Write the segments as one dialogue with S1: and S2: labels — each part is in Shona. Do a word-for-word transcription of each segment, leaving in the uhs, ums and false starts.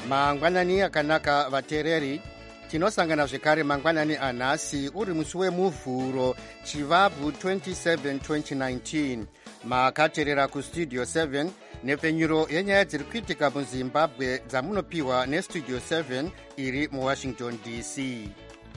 S1: Mangwanani akanaka vatereri, tinosangana zvekare mangwanani anhasi uri musi wemuvhuro chivabvu twenty-seven twenty nineteen. Makaterera kustudio seven nepfenyuro yenyaya dziri kuitika muzimbabwe dzamunopiwa nestudio seven iri muwashington D C.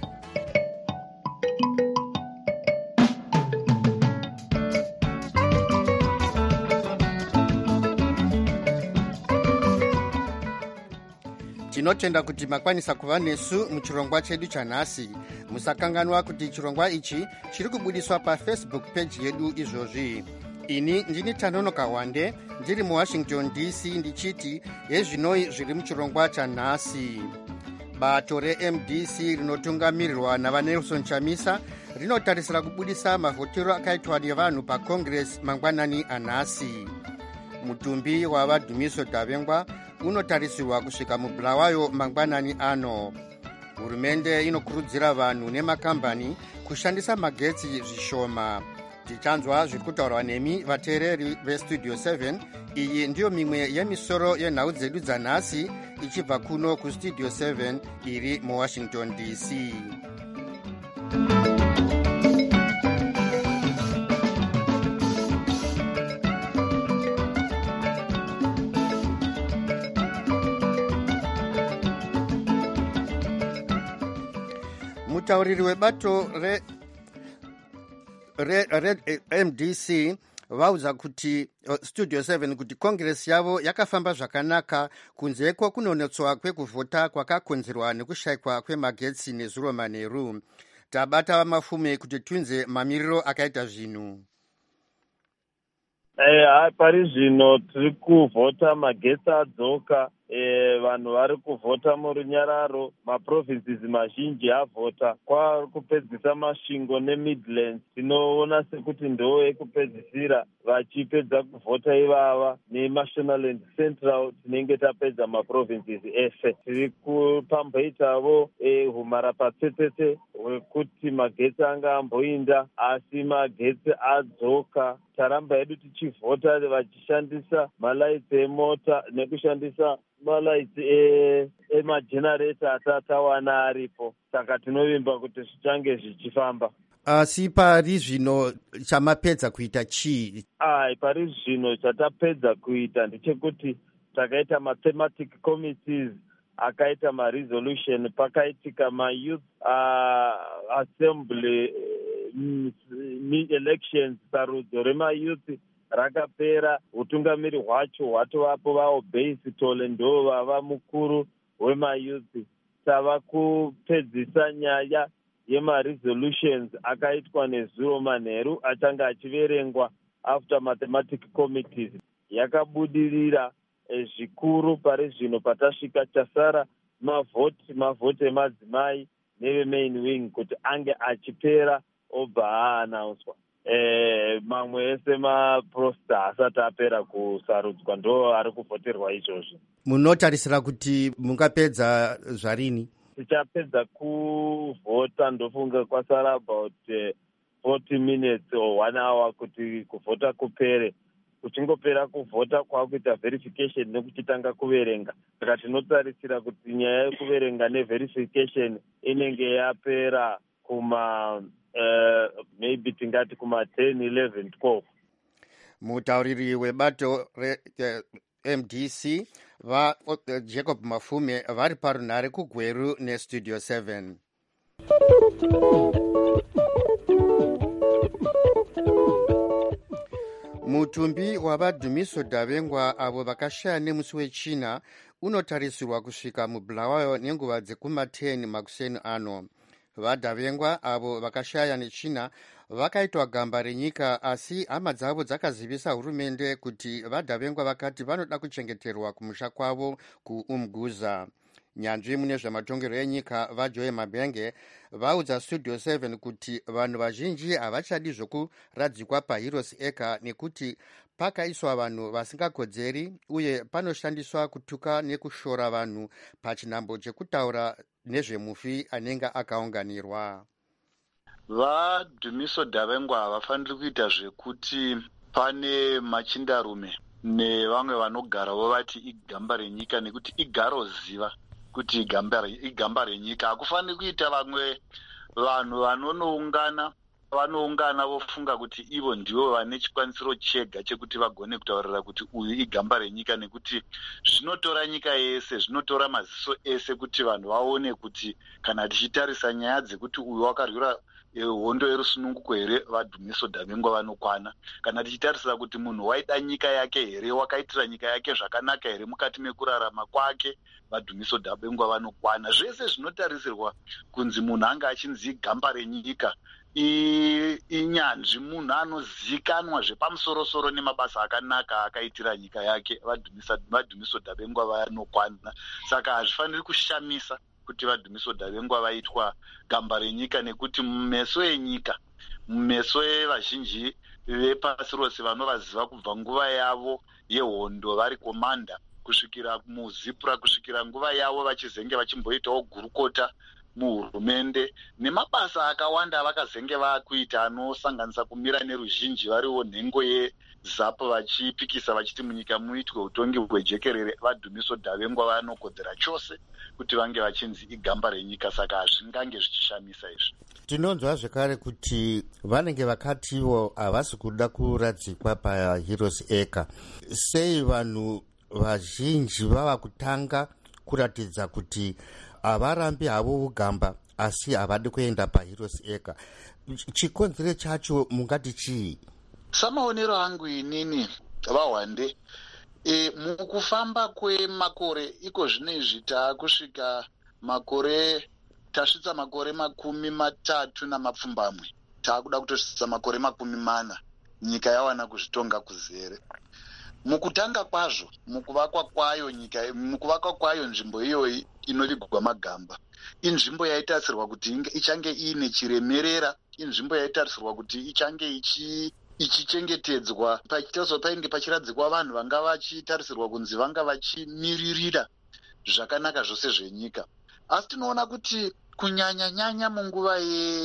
S1: Tinotenda kuti makwanisa kuva nesu muchirongwa chedu chanhasi. Musakanganwa kuti chirongwa ichi chiri kubudiswa pafacebook page yedu izvozvi. Ini ndini Tanonoka Wande ndiri muwashington D C ndichiti yezvinoi zviri muchirongwa chanhasi. Bato re-M D C rinotungamirirwa navanelson Chamisa rinotarisira kubudisa mavhotero akaitwa nevanhu pacongress mangwanani anhasi. Mutumbi wavaDhumiso Davengwa unotarisirwa kusvika mubulawayo mangwanani ano. Hurumende inokurudzira vanhu nemakambani kushandisa magetsi zvishoma. Tichanzwa zviri kutaurwa nemi vateereri vestudio seven. Iyi ndiyo mimwe yemisoro yenhau dzedu dzanhasi ichibva kuno kustudio seven iri muwashington D C. Mutauriri webato re re-M D C vaudza kuti uh, studio seven kuti congress yavo yakafamba zvakanaka kunzeko kunonotswa kwekuvhota kwakakonzerwa nekushayikwa kwemagetsi nezuro manheru. Tabata vamafume kuti tunze mamiriro akaita zvinhu.
S2: Eh, pari zvino tiri kuvhota magetsi adzoka. E, vanhu vari kuvhota murunyararo, maprovinces mazhinji avhota. Kwari kupedzisa masvingo neMidlands. Tinoona sekuti ndo ekupedzisira vachipedza kuvhota ivava. NeMashonaland Central tinenge tapedza maprovinces ese. Tiri kupambaitavo e, humara patsetsetse hwekuti magetsi anga amboinda asi magetsi adzoka. Taramba yedu tichivhota vachishandisa malaitsi emota nekushandisa malaitsi emagenerator atatawana aripo. Saka tinovimba kuti zvichange zvichifamba.
S1: Asi pari zvino chamapedza kuita chii?
S2: Ai, pari zvino chatapedza kuita ndechekuti takaita mathematic committees akaita maresolution, pakaitika mayouth uh, assembly uh, elections. Sarudzo remayouth rakapera, utungamiri hwacho hwatovapo vao base tole ndo vava mukuru wemayouth. Tava kupedzisa nyaya yemaresolutions akaitwa nezuro manheru achanga achiverengwa after mathematic committees. Yakabudirira eh, zvikuru pari zvino patasvika chasara mavhoti mavhoti emadzimai neve main wing kuti ange achipera obva aanauswa. Eh, mamwe ese maprosta asati apera kusarudzwa ndo ari kuvhoterwa izvozvo.
S1: Munotarisira kuti mungapedza zvarini?
S2: Tichapedza kuvhota ndofunga kwasara about uh, forty minutes or one hour kuti kuvhota kupere. Kuchingopera kuvhota kwakuita verification nekuchitanga kuverenga. Saka tinotarisira kuti nyaya yekuverenga neverification inenge yapera kuma Uh, maybe tingati kuma ten, eleven, twelve.
S1: Mutauriri webato re-M D C va uh, Jacob Mafume vari parunhare kuGweru nestudio seven. Mutumbi wavaDhumiso Davengwa avo vakashaya nemusi wechina unotarisirwa kusvika mubulawayo nenguva dzekuma ten makuseni ano. VaDavengwa avo vakashaya nechina vakaitwa gamba renyika, asi hama dzavo dzakazivisa hurumende kuti vaDavengwa vakati vanoda kuchengeterwa kumusha kwavo kuUmguza. Nyanzvi mune zvamatongerwo enyika vaJoe Mabenge vaudza studio seven kuti vanhu vazhinji havachadi zvokuradzikwa paHeroes Acre nekuti pakaiswa vanhu vasingakodzeri uye panoshandiswa kutuka nekushora vanhu pachinhambo chekutaura nezvemufi anenge akaunganirwa.
S3: VaDhumiso Davengwa havafaniri kuita zvekuti pane machindarume nevamwe vanogarawo vati igamba renyika, nekuti igaro ziva kuti igamba renyika. Hakufaniri kuita vamwe vanhu vanonoungana vanoungana vofunga kuti ivo ndivo vane chikwanisiro chega chekuti vagone kutaurira kuti uyu igamba renyika, nekuti zvinotora nyika yese, zvinotora maziso ese kuti vanhu vaone kuti kana tichitarisa nyaya dzekuti uyu wakarwira hondo yerusununguko here, vaDhumiso Dabengwa vanokwana. Kana tichitarisira kuti munhu waida nyika yake here, wakaitira nyika yake zvakanaka here mukati mekurarama kwake, vaDhumiso Dabengwa vanokwana. Zvese zvinotarisirwa kunzi munhu anga achinzi igamba renyika, inyanzvi, munhu anozikanwa zvepamusoro-soro nemabasa akanaka akaitira nyika yake, vaDhumiso Dabengwa vanokwana. Saka hazvifaniri kushamisa kuti vaDhumiso Dabengwa vaitwa gamba renyika, nekuti mumeso enyika, mumeso evazhinji vepasi rose vanovaziva kubva nguva yavo yehondo vari komanda kusvikira muzipura, kusvikira nguva yavo vachizenge vachimboitawo gurukota muhurumende, nemabasa akawanda vakazenge vakuita anosanganisa kumira neruzhinji variwo nhengo yezapo vachipikisa vachiti munyika muitwe utongi hwejekerere, vaDhumiso Dabengwa vanokodzera chose kuti vange vachinzi igamba renyika. Saka hazvingange zvichishamisa izvi.
S1: Tinonzwa zvekare kuti vanenge vakatiwo havasi kuda kuradzikwa paHeroes Acre. Sei vanhu vazhinji vava kutanga kuratidza kuti havarambi havo ugamba asi havadi kuenda paHeroes Acre? Chikonzero chacho mungati chii?
S3: Samaonero angu inini vaHwande, e, mukufamba kwemakore iko zvinezvi taakusvika makore, tasvitsa makore makumi matatu namapfumbamwe, taakuda kutosvitsa makore makumi mana nyika yawana kuzvitonga kuzere. Mukutanga kwazvo, mukuvakwa kwayo nyika, mukuvakwa kwayo nzvimbo iyoyi inovigwa magamba, inzvimbo yaitarisirwa kuti ichange iine chiremerera, inzvimbo yaitarisirwa kuti ichange ichi ichichengetedzwa, pachitariswa painge pachiradzikwa vanhu vanga vachitarisirwa kunzi vanga vachimiririra zvakanaka zvose zvenyika. Asi tinoona kuti kunyanya-nyanya munguva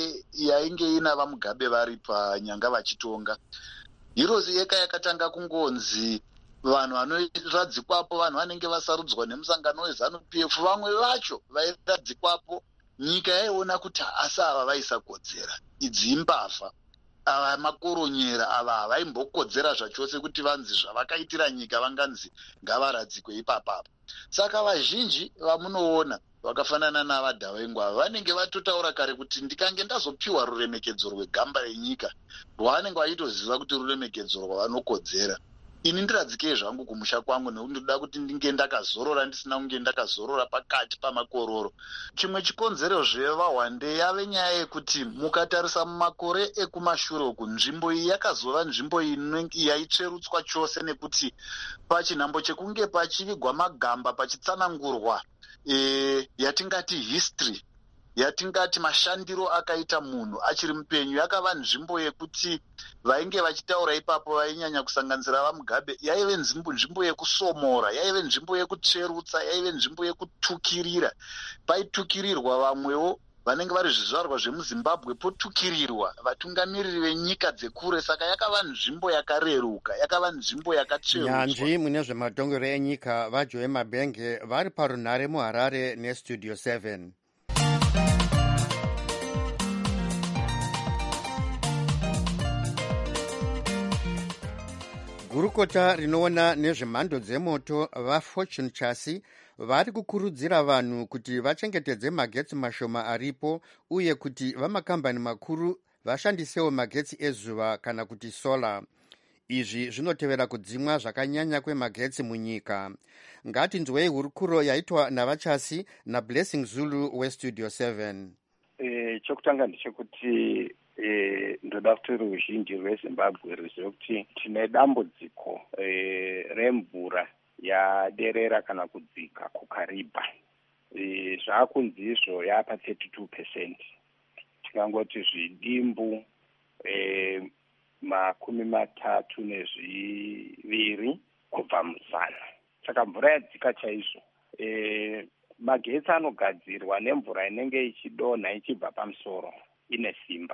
S3: yainge ina vaMugabe vari panyanga vachitonga, Heroes Acre yakatanga kungonzi vanhu vanoradzikwapo, vanhu vanenge vasarudzwa nemusangano weZANU-P F, vamwe vacho vairadzikwapo, nyika yaiona kuti asi ava vaisakodzera, idzi imbavha, ava makoronyera, ava havaimbokodzera zvachose kuti vanzi zvavakaitira nyika vanganzi ngavaradzikwe ipapapa. Saka vazhinji vamunoona vakafanana navaDabengwa vanenge vatotaura kare kuti ndikange ndazopiwa ruremekedzo rwegamba renyika rwavanenge vachitoziva kuti ruremekedzo rwavanokodzera, ini ndiradzikei zvangu kumusha kwangu, nekuti ndoda kuti ndinge ndakazorora ndisina kunge ndakazorora pakati pamakororo. Chimwe chikonzero zvevaHwande yave nyaya yekuti mukatarisa mumakore ekumashure uku, nzvimbo iyi yakazova nzvimbo yaitsverutswa chose, nekuti pachinhambo chekunge pachivigwa magamba pachitsanangurwa e, yatingati history, yatingati mashandiro akaita munhu achiri mupenyu, yakava nzvimbo yekuti vainge vachitaura ipapo vainyanya kusanganisira vaMugabe, yaive nzvimbo nzvimbo yekusomora, yaive nzvimbo yekutsverutsa, yaive nzvimbo yekutukirira. Paitukirirwa vamwewo vanenge vari zvizvarwa zvemuZimbabwe, potukirirwa vatungamiriri venyika dzekure. Saka yakava nzvimbo yakareruka, yakava nzvimbo yakatsverutswa.
S1: Nyanzvi mune zvematongero enyika vaJoe Mabenge vari parunhare muHarare neStudio seven. Gurukota rinoona nezvemhando dzemoto vaFortune Chassis vari kukurudzira vanhu kuti vachengetedze magetsi mashoma aripo, uye kuti vamakambani makuru vashandisewo magetsi ezuva kana kuti sola. Izvi zvinotevera kudzimwa zvakanyanya kwemagetsi munyika. Ngatinzwei hurukuro yaitwa navaChassis naBlessing Zulu weStudio seven.
S4: E, chokutanga ndechekuti e, ndoda kuti ruzhinji rweZimbabwe ruzive kuti tine dambudziko e, remvura yaderera kana kudzika kuKariba. E, zvaakunzi izvo yapa thirty-two percent. Tikangoti zvidimbu e, makumi matatu nezviviri kubva muzana. Saka mvura yadzika chaizvo. E, magetsi anogadzirwa nemvura inenge ichidonha ichibva pamusoro, ine simba.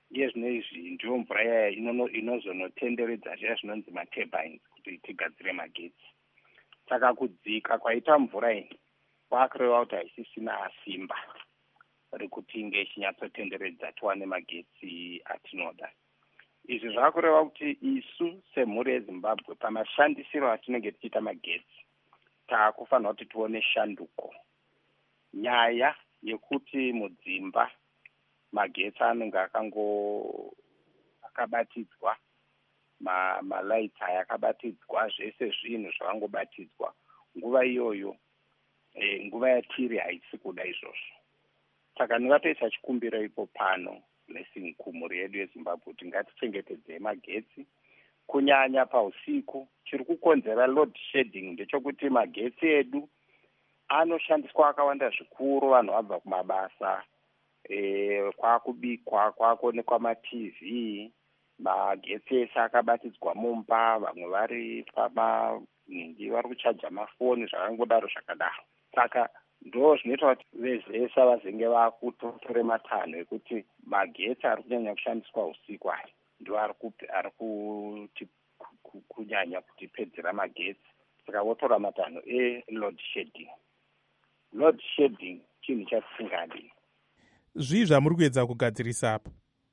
S4: iye zvino izvi ndiyo mvura yaya inozonotenderedza zviya zvinonzi maturbines kuti tigadzire magetsi. Saka kudzika kwaita mvura iyi kwakureva kuti haisisina simba rekuti inge ichinyatsotenderedza tiwane magetsi atinoda. Izvi zvakureva kuti isu semhuri yeZimbabwe pamashandisiro atinenge tichiita magetsi taakufanira kuti tione shanduko. Nyaya yekuti mudzimba magetsi anenge akango akabatidzwa, malaiti aya akabatidzwa, zvese zvinhu zvakangobatidzwa, nguva iyoyo e, nguva yatiri haisi kuda izvozvo. Saka ndingatoisa chikumbiro ipo pano blessing kumhuri yedu yeZimbabwe kuti ngatichengetedze magetsi kunyanya pausiku. Chiri kukonzera load shedding ndechekuti magetsi edu anoshandiswa akawanda zvikuru, vanhu vabva kumabasa, e, kwakubikwa, kwakuonekwa ma-TV, magetsi ese akabatidzwa mumba, vamwe vari pamanhingi vari kuchaja mafoni, zvakangodaro zvakadaro. Saka ndo zvinoita kuti vezesa vazenge vakutotore matanho ekuti magetsi ari kunyanya kushandiswa usiku aya ndo ari kuti kunyanya kutipedzera magetsi. Saka votora matanho e-load shedding. Load shedding chinhu chatisingadi.
S5: Zvii zvamuri kuedza kugadzirisa apa?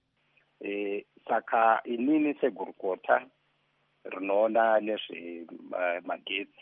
S4: E, saka inini segurukota rinoona nezve magetsi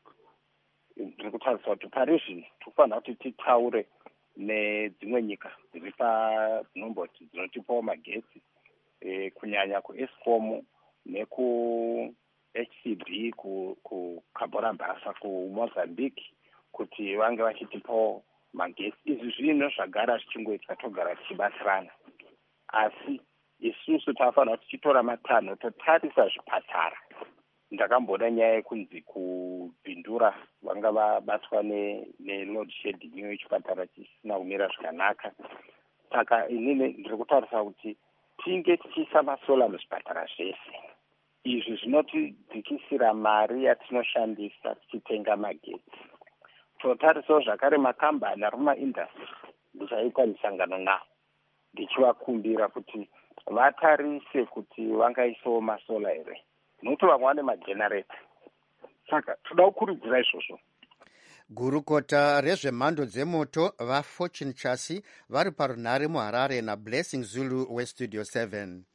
S4: ndiri kutarisira kuti pari zvino tofanira kuti titaure nedzimwe nyika dziri padzinomboti dzinotipawo magetsi, e, kunyanya kuEskom neku H C B kuCabora Bassa kuMozambique kuti vange vachitipawo magetsi. Izvi zvino zvagara zvichingoitwa togara tichibatsirana, asi isusu tafanira kuti tichitora matanho totarisa zvipatara. Ndakamboda nyaya yekunzi kupindura vanga vabatwa ne-load shedding iyo chipatara chisina kumira zvakanaka. Saka inini ndiri kutarisa kuti tinge tichiisa masola muzvipatara zvese. Izvi zvinotidzikisira mari yatinoshandisa tichitenga magetsi. Totarisawo zvakare makambani ari mumaindastry, ndichaita misangano navo ndichivakumbira kuti vatarise kuti vangaisawo masola here, nokuti vamwe vane majenereta. Saka toda kukurudzira izvozvo.
S1: Gurukota rezvemhando dzemoto vaFortune Chasi vari parunhare muHarare naBlessing Zulu weStudio seven.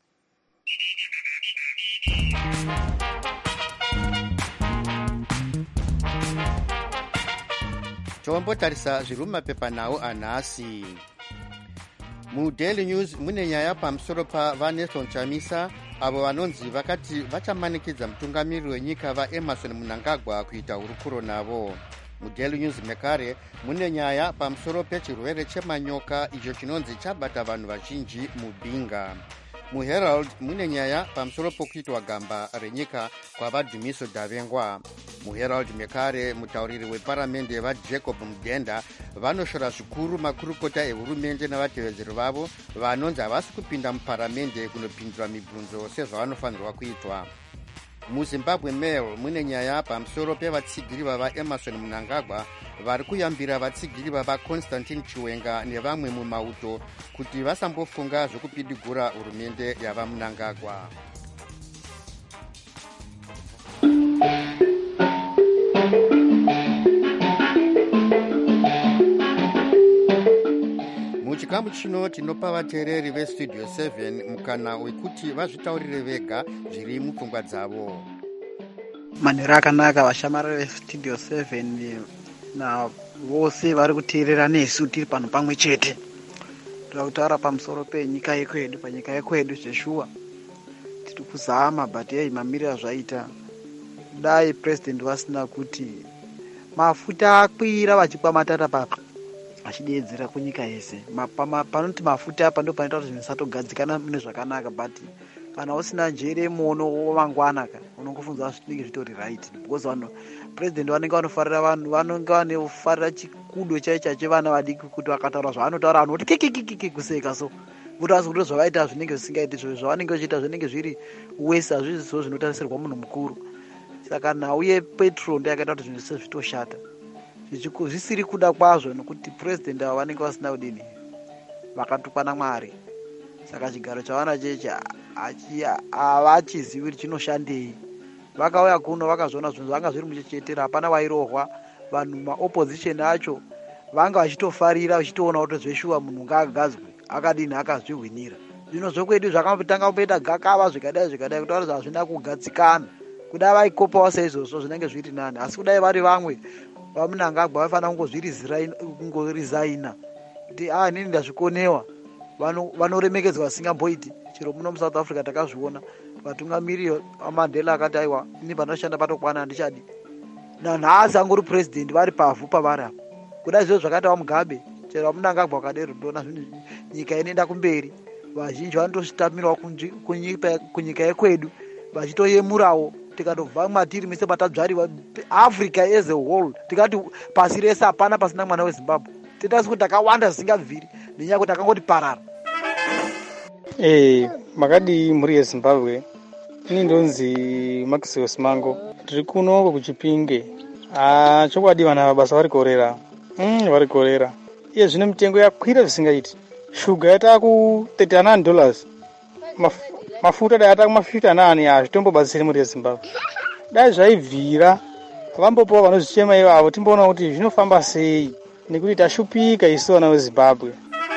S1: Tombotarisa zviri mumapepanhau anhasi. MuDaily News mune nyaya pamusoro paVaNelson Chamisa avo vanonzi vakati vachamanikidza mutungamiriri wenyika vaEmmerson Mnangagwa kuita hurukuro navo. MuDaily News mekare mune nyaya pamusoro pechirwere chemanyoka icho chinonzi chabata vanhu vazhinji muBinga. MuHerald mune nyaya pamusoro pokuitwa gamba renyika kwavaDhumiso Davengwa. MuHerald mekare mutauriri weparamende vaJacob Mudenda vanoshora zvikuru makurukota ehurumende navatevedzeri vavo vanonzi havasi kupinda muparamende kunopindura mibvunzo sezvavanofanirwa kuitwa. MuZimbabwe Mail mune nyaya pamusoro pevatsigiri vavaEmmerson Mnangagwa vari kuyambira vatsigiri vavaConstantine Chiwenga nevamwe mumauto kuti vasambofunga zvokupidigura hurumende yavaMnangagwa. Muchikamu chino tinopa vateereri veStudio seven mukana wekuti vazvitaurire vega zviri mupfungwa dzavo.
S6: Manhero akanaka vashamari veStudio seven na vose vari kuteerera nesu tiri pano pamwe chete. Tiri kutaura pamusoro penyika yekwedu, panyika yekwedu zveshuwa. Tiri kuzama but yei mamiriro zvaita. Dai president vasina kuti mafuta akwira vachikwa matata papa achidedzera kunyika yese. Panoti mafuta apa ndo panoita kuti zvinhu zvisatogadzikana mune zvakanaka, but kana usina njere muono wamangwanaka unongofunza zvinenge zvitori right, because vanhu president vanenge vanofarira vanhu vanenge vanofarira chikudo chaicho chevana vadiki kuti vakataura zvavanotaura vanhu kuti kikikiki kuseka, so kuti vazi kuti zvavaita zvinenge zvisingaiti zvozvo zvavanenge vachiita zvinenge zviri wese hazvizvo zvinotarisirwa munhu mukuru. Saka nauye petrol ndeyakaita kuti zvinhu zvitoshata zvisiri kuda kwazvo, nokuti president ava vanenge vasina kudini, vakatukwa naMwari. saka chigaro chavana chechi havachizivi kuti chinoshandei. Vakauya kuno vakazviona zvinhu zvanga zviri muchechetera, hapana wairohwa. Vanhu maopposition acho vanga vachitofarira vachitoona kuti zveshuwa munhu ngaagadzwe akadini akazvihwinira. Zvino zvokwedu zvakatanga kuita gakava zvikadai zvikadai kutaura kuti hazvina kugadzikana. Kudai vaikopawo saizvozvo zvinenge zviri nani, asi kudai vari vamwe vaMnangagwa vaifanira kungorizaina kuti ah inini ndazvikonewa. Vanoremekedzwa vasingamboiti. Chero muno muSouth Africa takazviona vatungamiriri vaMandela akati aiwa ini panoshanda patokwana handichadi. Nanhasi angori president vari pavhu pavari apa. Kudai zvizvo zvakaita vaMugabe, chero vaMnangagwa vakadero ndona zvinhu nyika inoenda kumberi. Vazhinji vanotoshitamirawo kunyika yekwedu vachitoyemurawo. Tikatobva matiri mise matadzvariwa Africa as a whole tikati pasi rese hapana pasina mwana weZimbabwe. Titasi kuti takawanda zvisingabviri nenyaya kuti takangoti parara.
S7: Eh, makadi mhuri yeZimbabwe. Ini ndonzi Maximus Mango. Tiri kuno kuChipinge. Ah, chokwadi vana basa vari korera. Mm, vari korera. Iye zvine mitengo yakwira zvisingaiti. Shuga yata ku thirty-nine dollars. Maf mafuta dai ata kuma fifty nine ya zvitombobatsiri muri yeZimbabwe. Dai zvaibvira vambopawo vanozvichema ivavo timboona kuti zvinofamba sei nekuti tashupika isu vana veZimbabwe.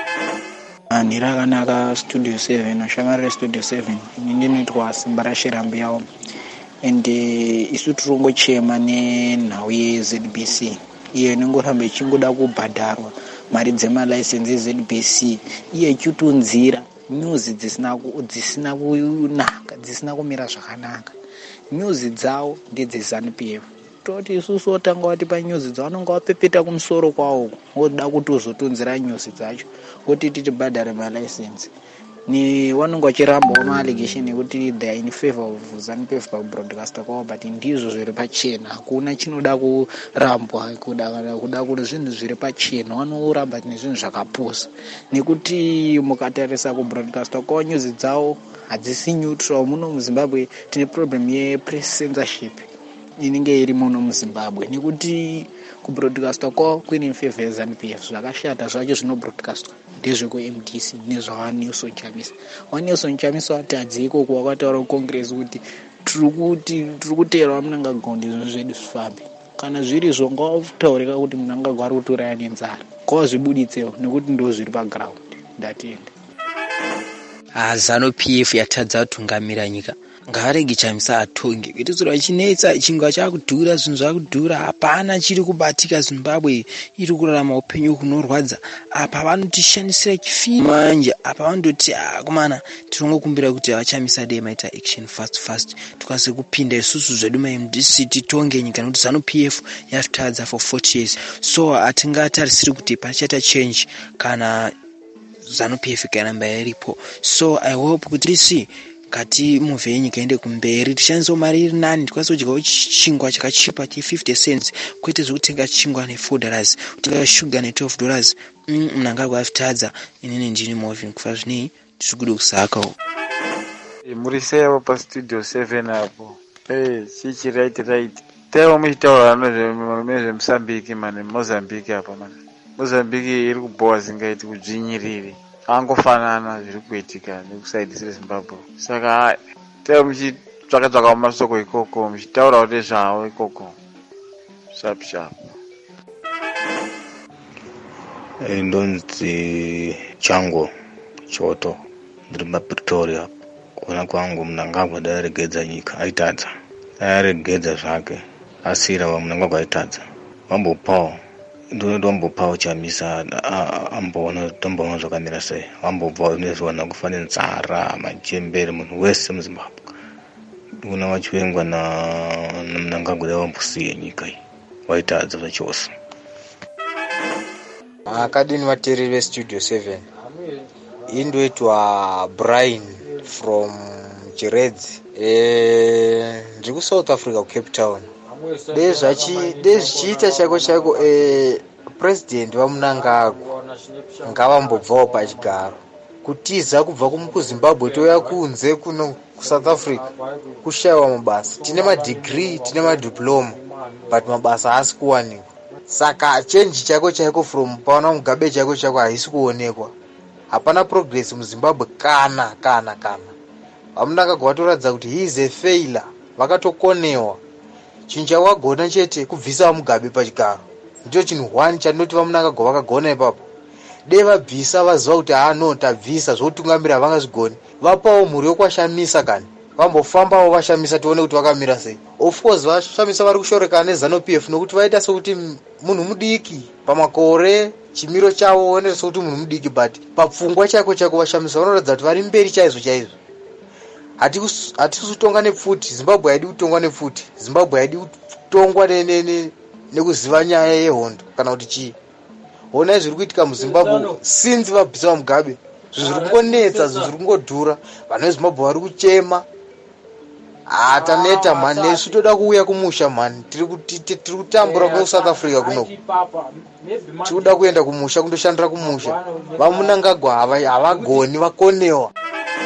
S8: Ani rakanaka Studio seven, Shamari Studio seven. Ini ndinoitwa Simba Rashirambi yawo. Ende isu tirongochema nenhau yeZ B C. Iye inongoramba ichingoda kubhadharwa mari dzemalicense Z B C. Iye ichitunzira news dzisina dzisina kunaka, dzisina kumira zvakanaka. News dzawo ndedzeZANU P F. Toti isusu otanga wati pa news dzawo vanonga vapepeta kumusoro kwawo woda kuti uzotunzira news dzacho kuti titibhadhare malicense. Ni vanonga vachiramba ma allegation ekuti they are in favor of ZANU P F pa broadcaster kwawo, but ndizvo zviri pachena. Hakuna chinoda kurambwa kuda kuda kuti zvinhu zviri pachena vanoramba nezvinhu zvakapusa. Nekuti mukatarisa ku broadcaster kwawo news dzawo hadzisi neutral. Muno muZimbabwe tine problem ye press censorship inenge iri muno muZimbabwe, nekuti ku broadcaster kwawo kune in favor ZANU P F. Zvakashata zvacho zvino broadcastwa ndezve ku M D C nezva Nelson Chamisa. Nelson Chamisa ati adziko kwa kwataura ku Congress kuti tiri kuti tiri kutera vaMnangagwa ndizvo zvedu zvifambe. Kana zviri zvonga kutaurika kuti Mnangagwa ari kutoraya nenzara kwa zvibuditsewo nekuti ndo zviri pa ground. Ndatenda
S9: ah ZANU P F yatadza kutungamira nyika. Ngaarege Chamisa atonge kuti zura chinetsa chingwa chakudhura zvinhu zvakudhura hapana chiri kubatika. Zimbabwe iri kurarama upenyu kunorwadza. Apa vanotishandisira chifini manje. Apa vanondoti akomana tirongokumbira kuti vaChamisa dei maita action fast fast tukase kupinda isusu zvedu ma M D C titonge nyika nekuti ZANU P F yatadza for forty years. So atingatarisiri kuti pachata change kana ZANU P F ikaramba iripo. So I hope kuti si kati muvhe nyika ende kumberi tishandiso mari iri nani tikwanisa kudyawo chingwa chakachipa chi fifty cents kwete zvokutenga chingwa ne four dollars kutenga sugar ne twelve dollars. mm, Mnangagwa afitadza inini ndini moving kufa zvini tiri kuda kusakawo.
S10: E, muri sevo pa Studio seven apo. Eh, chichi right right. Tevo muchitaura nezve Mozambique mane Mozambique apa mane. Mozambique iri kubowa zingaiti kudzvinyiriri. Angofanana zviri kuitika nekusaidisira Zimbabwe. Saka tevo muchitsvaka tsvaka masoko ikoko muchitaura kuti zvawo ikoko. Sharp sharp.
S11: Eh, ndonzi Chango Choto ndiri muPretoria. Kuona kwangu Mnangagwa daregedza nyika aitadza. Daregedza zvake asira wa Mnangagwa aitadza. Vambopawo ndombopawo Chamisa amboona tomboona zvakamira sei. Vambobva nezvona kufanira nzara majembere munhu wese muZimbabwe. Kuna vachivengwa na Mnangagwa davambosiye nyika iyi waitadza zvachose.
S12: Akadini vateereri veStudio seven. Indoitwa Brian from Chiredzi. Eh, ndiri kuSouth Africa kuCape Town. Dezvichiita chako chako eh, president vaMnangagwa ngavambobvawo pachigaro. Kutiza kubva kuZimbabwe toya kunze kuno kuSouth Africa kushayiwa mabasa. Tine madegree, tine madiploma, but mabasa haasi kuwanikwa. Saka change chako chako from paona Mugabe chako chako haisi kuonekwa. hapana progress muzimbabwe kana kana kana. Vamunangagwa vatoratidza kuti he is a failure, vakatokonewa. Chinhu chawagona chete kubvisa Mugabe pachigaro, ndicho chinhu one chandinoti vamunangagwa vakagona ipapo. Dei vabvisa vaziva kuti ah no tabvisa zvotungamira havangazvigoni, vapawo mhuri yokwashamisa kani vambofambawo vashamisa tione kuti vakamira sei. Of course vashamisa vari kushorekana neZANU P F nokuti vaita sekuti munhu mudiki pamakore, chimiro chavo oonesa sekuti munhu mudiki, but papfungwa chako chako vashamisa vanoratidza kuti vari mberi chaizvo chaizvo. Hatisi kutonga nepfuti, Zimbabwe haidi kutongwa nepfuti, Zimbabwe haidi kutongwa nekuziva nyaya yehondo kana kuti chii. Honai zviri kuitika muZimbabwe since vabvisa Mugabe, zvinhu zviri kungonetsa, zvinhu zviri kungodhura, vanhu veZimbabwe vari kuchema. Ah, taneta man, nesu toda kuuya kumusha man, tiri kutambura ku South Africa kuno. Tiri kuda kuenda kumusha kundoshandira kumusha. Vamunangagwa havagoni, vakonewa.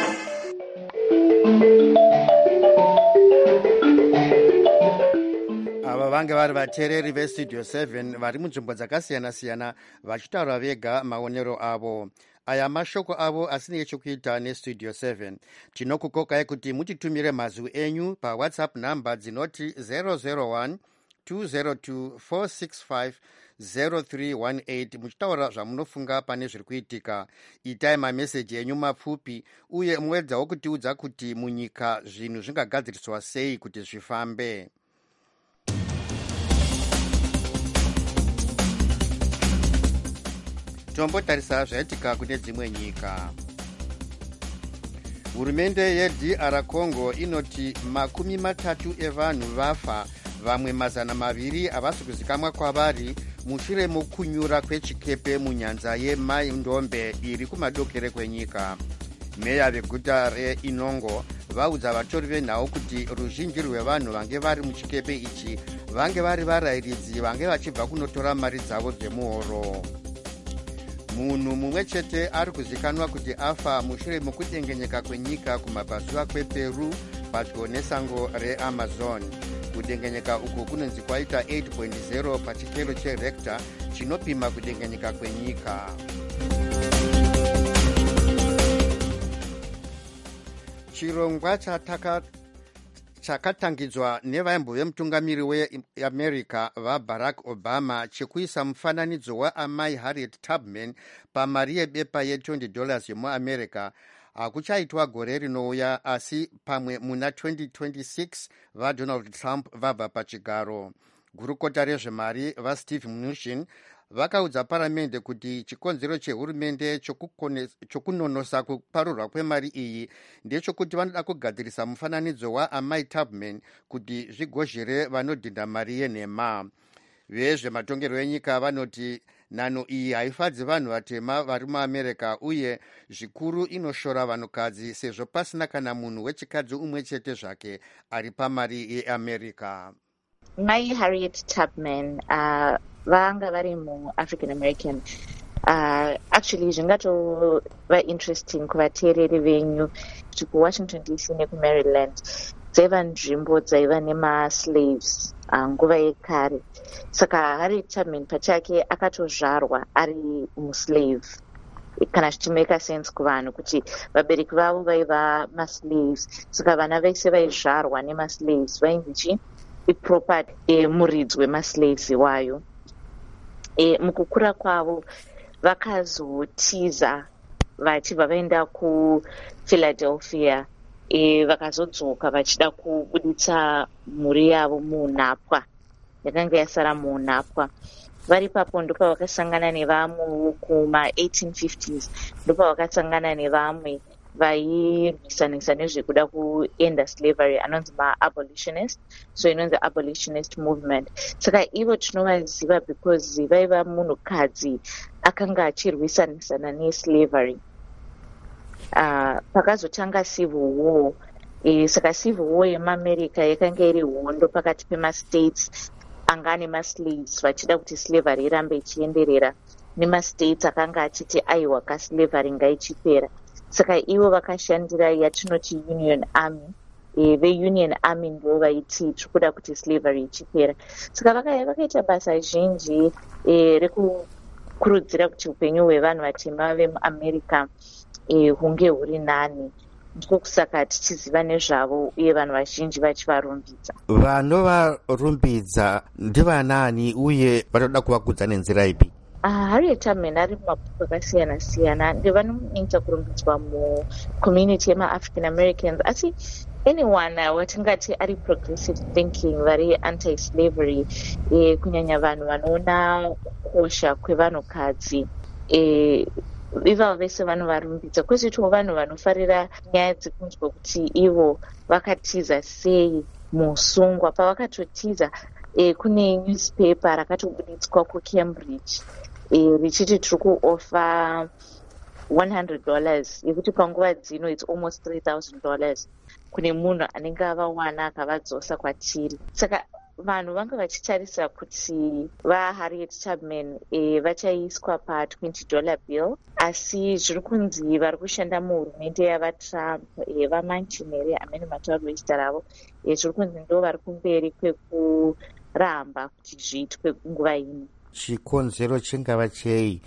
S1: Ava vange vari vateereri vestudio seven vari munzvimbo dzakasiyana-siyana vachitaura vega maonero avo. Aya mashoko avo asine chekuita nestudio seven. Tinokukokai kuti mutitumire mazwi enyu pawhatsapp namba dzinoti zero zero one two zero two four six five zero three one eight muchitaura zvamunofunga pane zviri kuitika. Itai mameseji enyu mapfupi uye muwedzawo kutiudza kuti munyika zvinhu zvingagadziriswa sei kuti zvifambe. Tombotarisa zvaitika kune dzimwe nyika. Hurumende yeD R Congo inoti makumi matatu evanhu vafa, vamwe mazana maviri havasi kuzikamwa kwavari mushure mokunyura kwechikepe munyanza yeMai Ndombe iri kumadokere kwenyika. Meya veguta reInongo vaudza vatori venhau kuti ruzhinji rwevanhu vange vari muchikepe ichi vange vari varayiridzi vange vachibva kunotora mari dzavo dzemuhoro. Munhu mumwe chete ari kuzikanwa kuti afa mushure mokudengenyeka kwenyika kumabvazuva kwePeru padyo nesango reAmazon. Kudengenyeka uku kunonzi kwaita eight point zero pachikero cherecta chinopima kudengenyeka kwenyika. Chirongwa chataka chakatangidzwa nevaimbo vemutungamiri weAmerica vaBarack Obama chekuisa mufananidzo waamai Harriet Tubman pamari yebepa ye20 dollars yemuamerica hakuchaitwa gore rinouya, asi pamwe muna twenty twenty-six vaDonald Trump vabva pachigaro. Gurukota rezvemari vaSteve Mnuchin vakaudza paramende kuti chikonzero chehurumende chokunonosa kuparurwa kwemari iyi ndechekuti vanoda kugadzirisa mufananidzo waamai Tubman kuti zvigozhere vanodhinda mari yenhema. Vezvematongerwo enyika vanoti nhano iyi haifadzi vanhu vatema vari muAmerica uye zvikuru inoshora vanhukadzi sezvo pasina kana munhu wechikadzi umwe chete zvake ari pamari yeAmerica.
S13: Mai Harriet Tubman uh... vanga vari mu-African American. Uh, actually zvingatova interesting kuvateereri venyu kuti kuWashington D C nekuMaryland dzaiva nzvimbo dzaiva nema-slaves uh, nguva yekare. Saka Harriet Tubman pachake akatozvarwa ari muslave, kana zvichimeka sense kuvanhu kuti vabereki vavo vaiva maslaves. Saka vana vese vaizvarwa nemaslaves vainzi chi iproperty yemuridzi wemaslaves iwayo. E, mukukura kwavo vakazotiza vachibva vaenda kuPhiladelphia, e, vakazodzoka vachida kubuditsa mhuri yavo muunhapwa yakanga yasara muunhapwa. Vari papo ndopa vakasangana nevamwe kuma eighteen fifties, ndopa vakasangana nevamwe vairwisanisa nezvekuda kuenda slavery anonzi ma-abolitionist, so inonzi abolitionist movement. Saka ivo tinovaziva because vaiva munhukadzi akanga achirwisanisana neslavery. Uh, pakazotanga civil war, e, saka civil war yemuAmerica yakanga iri hondo pakati pemastates anga ane maslaves vachida kuti slavery irambe ichienderera nemastates akanga achiti aiwa kaslavery ngaichipera. Saka ivo vakashandira yatinoti Union Army. E, veUnion Army ndo vaiti tikuda kuti slavery ichipera. Saka vakaita basa zhinji e, reku kurudzira kuti upenyu hwevanhu vatema vemuamerica e, hunge huri nani. Ndiko kusaka tichiziva nezvavo uye vanhu vazhinji vachivarumbidza.
S1: Vanovarumbidza ndivanani uye vanoda kuvakudza nenzira ipi?
S13: Uh, Harriet Tubman ari mumabhuku akasiyana siyana ndevanoita kurumbidzwa mucommunity yemaAfrican Americans, asi anyone watingati ari progressive thinking, vari anti-slavery, e, kunyanya vanhu vanoona kukosha kwevanhukadzi, e, ivavo vese vanovarumbidza. Kwezvitowo vanhu vanofarira nyaya dzekunzwa kuti ivo vakatiza sei musungwa. Pavakatotiza, e, kune newspaper rakatobuditswa kuCambridge e, richiti tiri kuofa one hundred dollars yekuti panguva dzino it's almost three thousand dollars kune munhu anenge avawana akavadzosa kwatiri. Saka vanhu vanga vachitarisa kuti vaHarriet Tubman e, vachaiswa pa twenty dollar bill, asi zviri kunzi vari kushanda muhurumende yavaTrump, e, vaManchinere amene matauro ezita ravo, e, zviri kunzi ndo vari kumberi kwekuramba kuti zviitwe nguva ino.
S1: Chikonzero chingava chei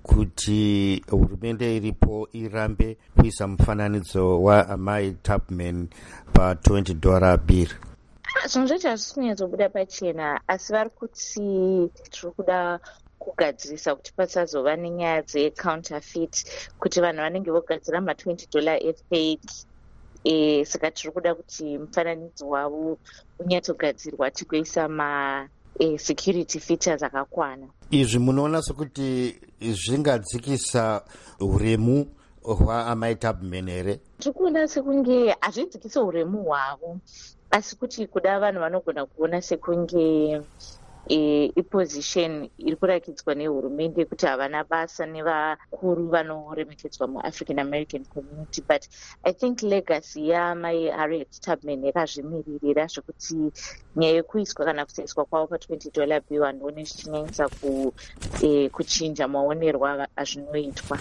S1: kuti hurumende iripo irambe kuisa mufananidzo waamai Tubman pa twenty dollar bill?
S13: Zvinhu zvacho hazvisi kunyatsobuda pachena, asi vari kuti tiri kuda kugadzirisa kuti pasazova nenyaya dzecounterfeit, kuti vanhu vanenge vogadzira ma twenty dollar efake. E, saka tiri kuda kuti mufananidzo wavo unyatsogadzirwa tigoisa ma e, security features akakwana.
S1: Izvi munoona sekuti zvingadzikisa uremu hwaamai Tubman here?
S13: Tiri kuona sekunge hazvidzikisi uremu hwavo, asi kuti kuda vanhu vanogona kuona sekunge e, iposition iri kurakidzwa nehurumende kuti havana basa nevakuru vanoremekedzwa muAfrican American community. But I think legacy yamai Harriet Tubman yakazvimiririra zvekuti nyaya yekuiswa kana kusaiswa kwavo pa twenty dollar bill handione zvichinyanyisa ku, e, kuchinja maonerwa azvinoitwa.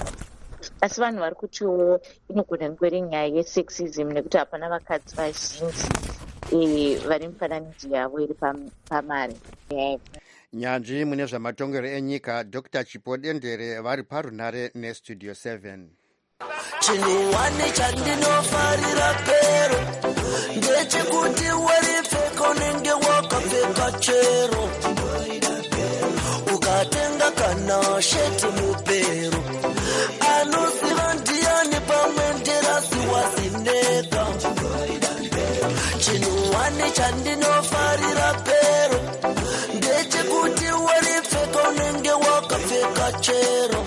S13: Asi vanhu vari kutiwo inogona ngweri nyaya yesexism nekuti hapana vakadzi vazhinji e, vari mufananidzo yavo iri pamari. Yeah.
S1: Nyanzvi mune zvamatongero enyika Doctor Chipo Dendere vari parunhare nestudio seven.
S14: Chinhuwane chandinofarira pero ndechekuti waripfeka unenge wakapfeka chero, ukatenga kana sheti mupero, anoziva ndiani pamwe nderasi wazineka. Chinhuwane chandinofarira pero ndechekuti waripfeka unenge wakapfeka chero,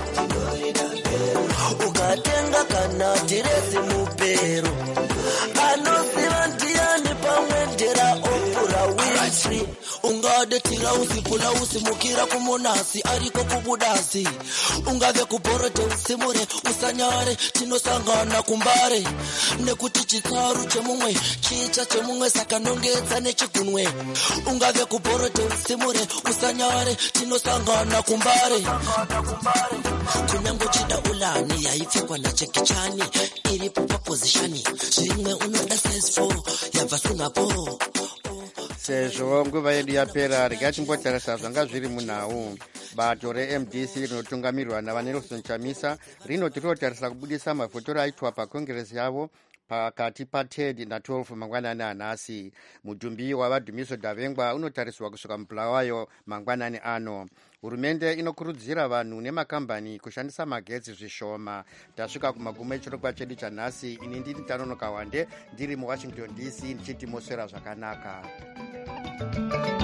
S14: ukatenga kana dhiresi mupero, anoziva ndiani pamwe ndera Oprah Winfrey. Ungade tirausi pulausi mukira kumonasi ariko kubudasi, ungave kuborode usimure usanyare tinosangana kumbare, nekuti chitsaru chemumwe chicha chemumwe saka nongedza nechigunwe. Ungave kuborode usimure usanyare tinosangana kumbare, kunyango chida ulani yaipfekwa nachekichani iripo papositioni, zvimwe unoda size four yabva sinapo.
S1: Sezvo nguva yedu yapera, regai timbotarisa zvanga zviri munhau. Bato reM D C rinotungamirirwa naVanelson Chamisa rinoti rinotarisa kubudisa mavhotoro aitwa pakongeresi yavo pakati pa-ten na-twelve mangwanani anhasi. Mudhumbi wavadhumiso Davengwa unotariswa kusvika mubulawayo mangwanani ano. Hurumende inokurudzira vanhu nemakambani kushandisa magetsi zvishoma. Tasvika kumagumo echirongwa chedu chanhasi. Ini ndini Tanonoka Wande ndiri muWashington D C ndichiti moswera zvakanaka.